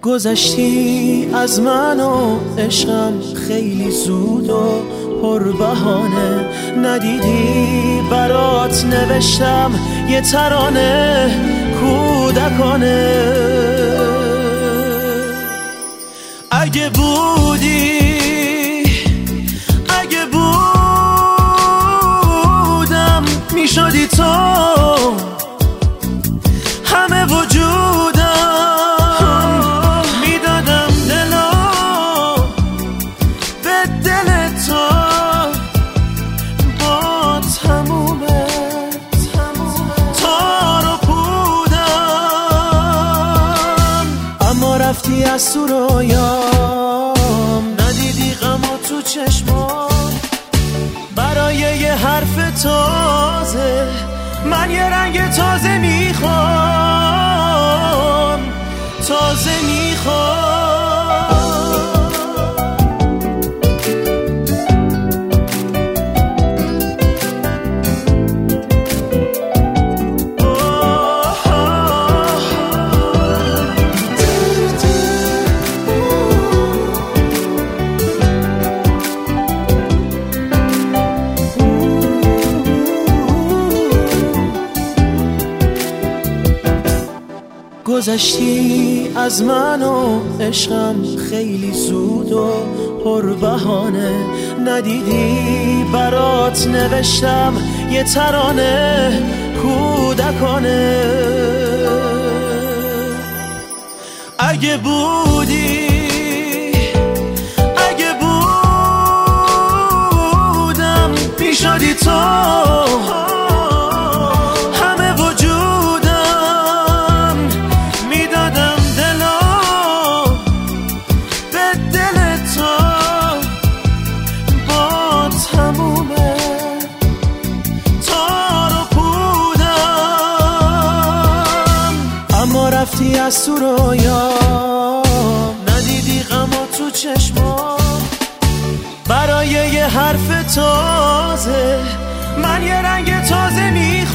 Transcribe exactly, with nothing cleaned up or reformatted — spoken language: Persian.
گذشتی از من و عشقم خیلی زود و پر بهانه، ندیدی برات نوشتم یه ترانه کودکانه. اگه بودی اگه بودم میشدی تو همه وجودم، میدادم دلو به دل تو با تمومه تار و پودم. اما رفتی از تو رویام، ندیدی غمو تو چشمام، برای یه حرف تازه من یه رنگ تازه میخوام، تازه میخوام. گذشتی از من و عشقم خیلی زود و پر بهانه، ندیدی برات نوشتم یه ترانه کودکانه. اگه بودی اگه بودم میشدی تو رفتی از تو رویام، ندیدی غمو تو چشمام، برای یه حرف تازه من یه رنگ تازه میخوام.